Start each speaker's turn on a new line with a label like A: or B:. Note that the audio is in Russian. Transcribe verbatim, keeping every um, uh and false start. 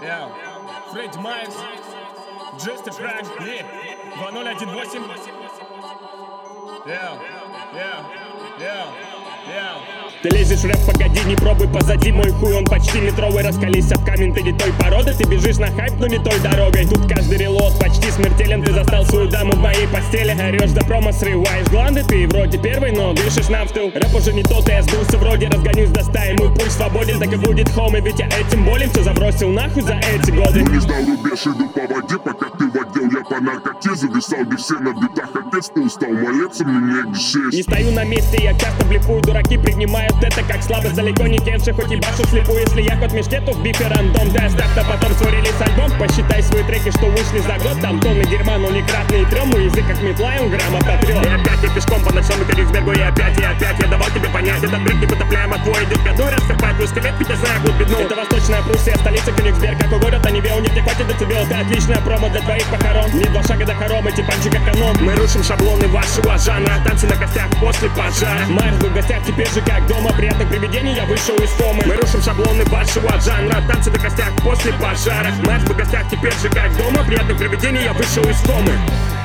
A: Yeah. Фредди Майерс, Just a Prank, yeah. два ноль один восемь. Yeah, yeah, yeah, yeah.
B: Ты лезешь в рэп, погоди, не пробуй позади. Мой хуй, он почти метровый, раскались об камень. Ты не той породы, ты бежишь на хайп, но не той дорогой. Тут каждый релот почти смертелен. Ты застал свою даму в моей постели. Орешь до промо, срываешь гланды. Ты вроде первый, но дышишь навстыл. Рэп уже не тот, и я сдулся вроде. Разгонюсь до стаи, мой пульс свободен. Так и будет хоми, ведь я этим болен. Все забросил нахуй за эти годы.
C: Ну не знал рубеж, иду по воде, пока ты водил. Я по наркоте зависал, где все на битах. Отец, ты устал молиться, мне негде сесть.
B: Не стою на месте, я часто блефую. Дураки принимают это как слабость. Далеко не тенши, хоть и башу слепую. Если я кот в мешке, то в бифе рандом. Ты оставь-то потом свой релиз-альбом. Посчитай свои треки, что вышли за год. Там тонны дерьма, но не кратные трем. Мой язык как метла, и он грамм отрет. И опять я пешком по ночному Кёнигсбергу. И опять, и опять я давал тебе понять. Этот бред непотопляемо твой идет ко дну. Раскопать русский век, ведь я знаю глубину. Это восточная Пруссия, столица Кёнигсберг. Как угодят, они вел, не хватит децибел. Это отличная промо для твоих похорон. Не два шага до хоромы, типанчик эконом. Мы рушим шаблоны вашего жанра. Танцы на костях после пожара. Майерс был в гостях, теперь же как дома. Приятных привидений, я вышел из комы. Мы рушим шаблоны вашего жанра. Танцы на костях после пожара. Майерс был в гостях, теперь же как дома. Приятных привидений, я вышел из комы.